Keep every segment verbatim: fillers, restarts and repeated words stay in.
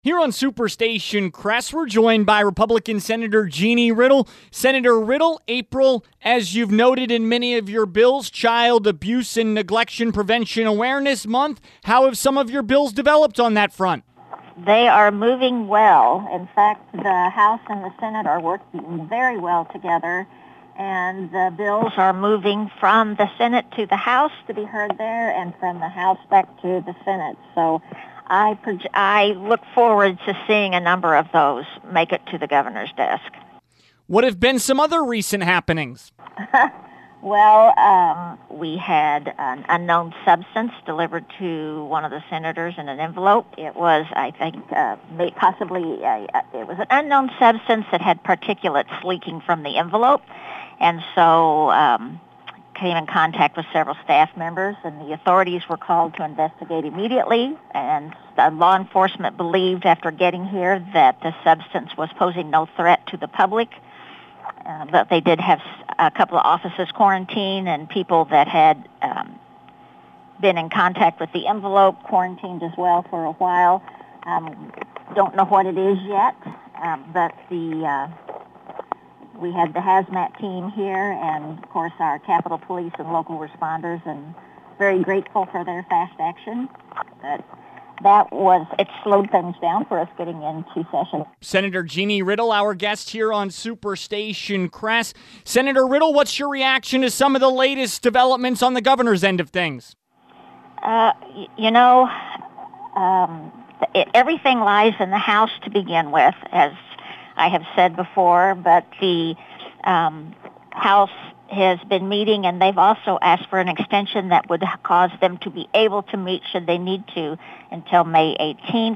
Here on Superstation Crest, we're joined by Republican Senator Jeannie Riddle. Senator Riddle, April, as you've noted in many of your bills, Child Abuse and Neglection Prevention Awareness Month. How have some of your bills developed on that front? They are moving well. In fact, the House and the Senate are working very well together, and the bills are moving from the Senate to the House to be heard there and from the House back to the Senate. So I, proje- I look forward to seeing a number of those make it to the governor's desk. What have been some other recent happenings? Well, um, we had an unknown substance delivered to one of the senators in an envelope. It was, I think, uh, may- possibly, a, a, it was an unknown substance that had particulates leaking from the envelope. And so um, came in contact with several staff members, and the authorities were called to investigate immediately. And uh, law enforcement believed after getting here that the substance was posing no threat to the public. Uh, but they did have a couple of offices quarantined, and people that had um, been in contact with the envelope quarantined as well for a while. Um, don't know what it is yet, um, but the uh, we had the hazmat team here, and of course our Capitol Police and local responders, and very grateful for their fast action. But that was, it slowed things down for us getting into session. Senator Jeannie Riddle, our guest here on Superstation Crest. Senator Riddle, what's your reaction to some of the latest developments on the governor's end of things? Uh, y- you know, um, it, everything lies in the House to begin with, as I have said before, but the um, House has been meeting, and they've also asked for an extension that would cause them to be able to meet, should they need to, until May eighteenth.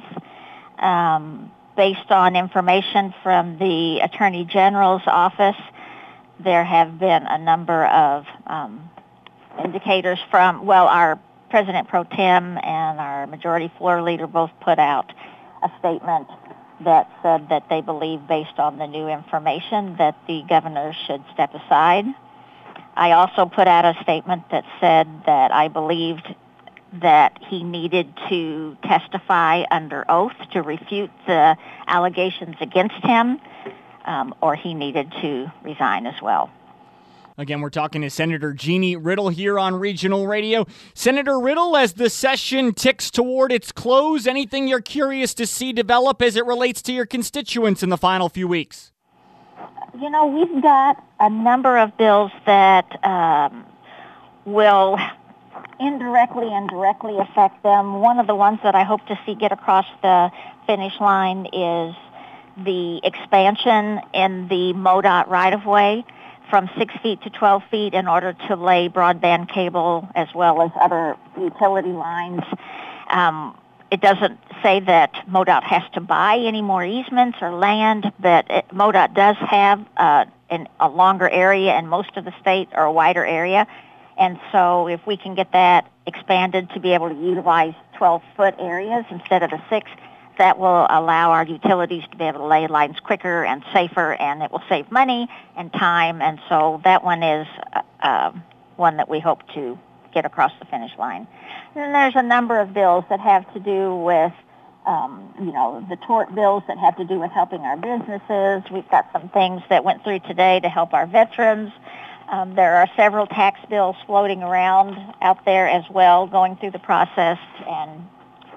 Um, based on information from the Attorney General's office, there have been a number of um, indicators from, well, our President Pro Tem and our Majority Floor Leader both put out a statement that said that they believe, based on the new information, that the governor should step aside. I also put out a statement that said that I believed that he needed to testify under oath to refute the allegations against him, um, or he needed to resign as well. Again, we're talking to Senator Jeannie Riddle here on Regional Radio. Senator Riddle, as the session ticks toward its close, anything you're curious to see develop as it relates to your constituents in the final few weeks? You know, we've got a number of bills that um, will indirectly and directly affect them. One of the ones that I hope to see get across the finish line is the expansion in the MoDOT right-of-way from six feet to twelve feet in order to lay broadband cable as well as other utility lines. Um, It doesn't say that MoDOT has to buy any more easements or land, but it, MoDOT does have uh, an, a longer area in most of the state, or a wider area. And so if we can get that expanded to be able to utilize twelve-foot areas instead of the six, that will allow our utilities to be able to lay lines quicker and safer, and it will save money and time. And so that one is uh, uh, one that we hope to get across the finish line. And then there's a number of bills that have to do with, um, you know, the tort bills that have to do with helping our businesses. We've got some things that went through today to help our veterans. Um, there are several tax bills floating around out there as well, going through the process, and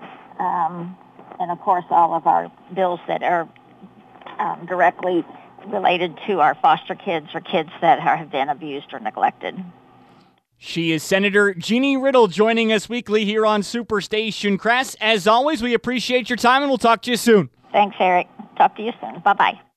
um, and of course all of our bills that are um, directly related to our foster kids or kids that are, have been abused or neglected. She is Senator Jeannie Riddle joining us weekly here on Superstation Crest. As always, we appreciate your time, and we'll talk to you soon. Thanks, Eric. Talk to you soon. Bye-bye.